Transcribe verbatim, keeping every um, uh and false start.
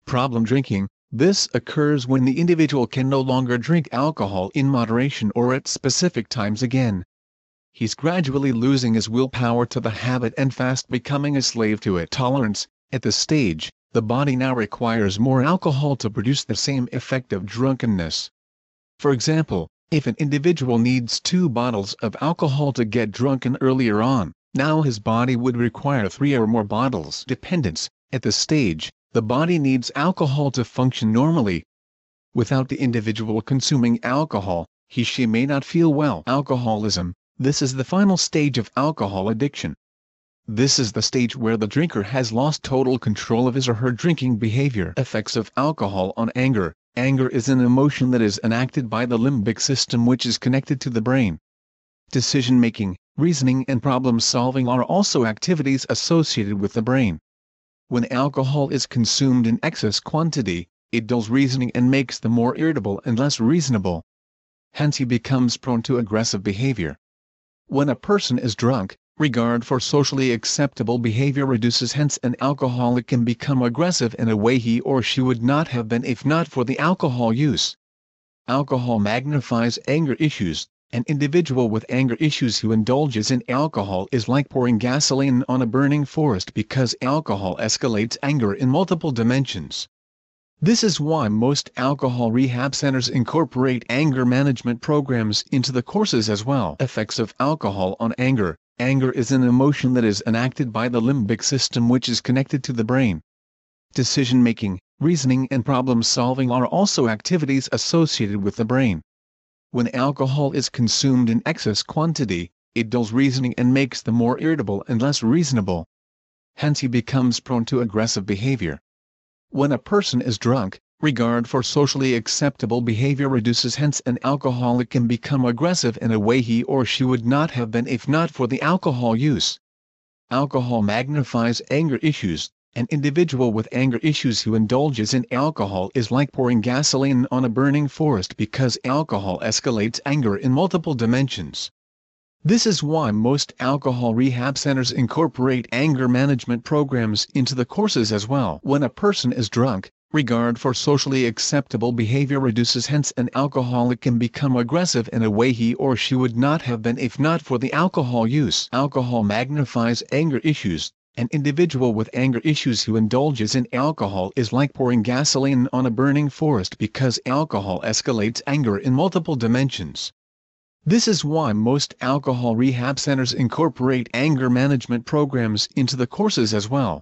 Problem drinking. This occurs when the individual can no longer drink alcohol in moderation or at specific times again. He's gradually losing his willpower to the habit and fast becoming a slave to it. Tolerance. At this stage, the body now requires more alcohol to produce the same effect of drunkenness. For example, if an individual needs two bottles of alcohol to get drunken earlier on, now his body would require three or more bottles. Dependence. At this stage, the body needs alcohol to function normally. Without the individual consuming alcohol, he/she may not feel well. Alcoholism. This is the final stage of alcohol addiction. This is the stage where the drinker has lost total control of his or her drinking behavior. Effects of alcohol on anger. Anger is an emotion that is enacted by the limbic system, which is connected to the brain. Decision-making, reasoning and problem-solving are also activities associated with the brain. When alcohol is consumed in excess quantity, it dulls reasoning and makes them more irritable and less reasonable. Hence he becomes prone to aggressive behavior. When a person is drunk, regard for socially acceptable behavior reduces, hence an alcoholic can become aggressive in a way he or she would not have been if not for the alcohol use. Alcohol magnifies anger issues. An individual with anger issues who indulges in alcohol is like pouring gasoline on a burning forest because alcohol escalates anger in multiple dimensions. This is why most alcohol rehab centers incorporate anger management programs into the courses as well. Effects of alcohol on anger. Anger is an emotion that is enacted by the limbic system, which is connected to the brain. Decision-making, reasoning and problem-solving are also activities associated with the brain. When alcohol is consumed in excess quantity, it dulls reasoning and makes them more irritable and less reasonable. Hence he becomes prone to aggressive behavior. When a person is drunk, regard for socially acceptable behavior reduces, hence an alcoholic can become aggressive in a way he or she would not have been if not for the alcohol use. Alcohol magnifies anger issues. An individual with anger issues who indulges in alcohol is like pouring gasoline on a burning forest because alcohol escalates anger in multiple dimensions. This is why most alcohol rehab centers incorporate anger management programs into the courses as well. When a person is drunk, regard for socially acceptable behavior reduces, hence an alcoholic can become aggressive in a way he or she would not have been if not for the alcohol use. Alcohol magnifies anger issues. An individual with anger issues who indulges in alcohol is like pouring gasoline on a burning forest because alcohol escalates anger in multiple dimensions. This is why most alcohol rehab centers incorporate anger management programs into the courses as well.